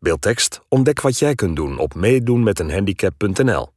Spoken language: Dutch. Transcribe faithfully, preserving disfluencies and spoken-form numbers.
Beeldtekst? Ontdek wat jij kunt doen op meedoenmeteenhandicap punt n l.